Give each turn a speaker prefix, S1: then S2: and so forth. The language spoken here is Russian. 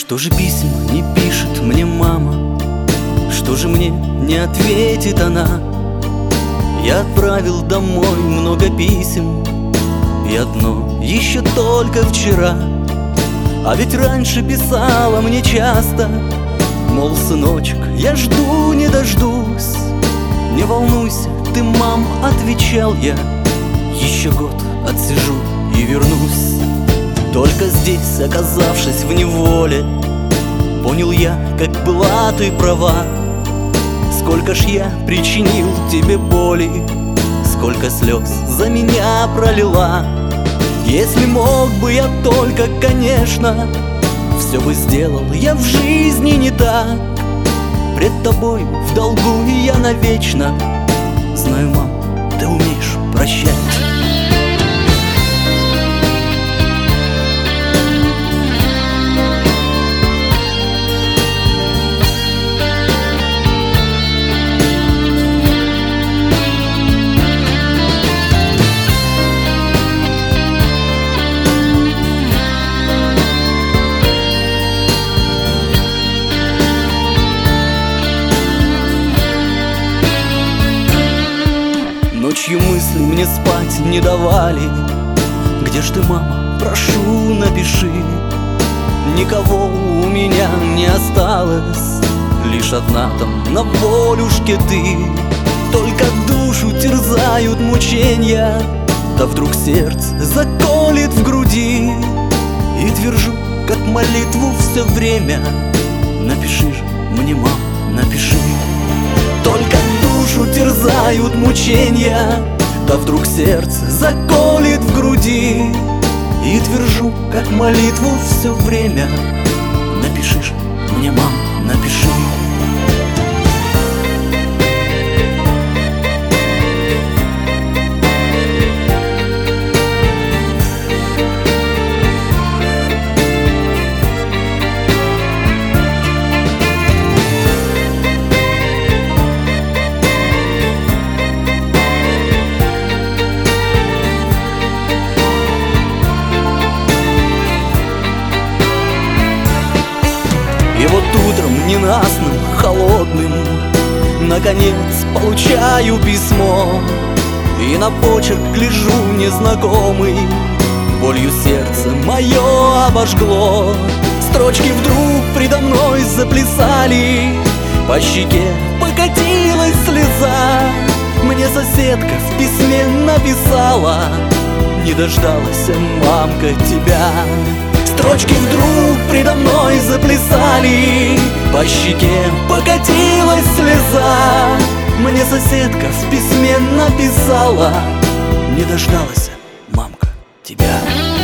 S1: Что же писем не пишет мне мама? Что же мне не ответит она? Я отправил домой много писем, и одно еще только вчера. А ведь раньше писала мне часто, мол, сыночек, я жду не дождусь. Не волнуйся ты, мам, отвечал я, еще год отсижу и вернусь. Только здесь, оказавшись в неволе, понял я, как была ты права. Сколько ж я причинил тебе боли, сколько слез за меня пролила. Если мог бы я только, конечно, все бы сделал я в жизни не так. Пред тобой в долгу я навечно. Знаю, мам, ты умеешь прощать. Ночью мысли мне спать не давали. Где ж ты, мама, прошу, напиши. Никого у меня не осталось, лишь одна там на волюшке ты. Только душу терзают мученья, да вдруг сердце заколет в груди. И твержу, как молитву все время: напиши же мне, мам, напиши. Только душу терзают мученья, да вдруг сердце заколет в груди. И твержу, как молитву все время: напиши же мне, мам, напиши. И вот утром ненастным, холодным, наконец получаю письмо. И на почерк гляжу незнакомый, болью сердце мое обожгло. Строчки вдруг предо мной заплясали, по щеке покатилась слеза. Мне соседка в письме написала: не дождалась, мамка, тебя. Строчки вдруг предо мной заплясали, по щеке покатилась слеза. Мне соседка в письме написала: не дождалась, мамка, тебя.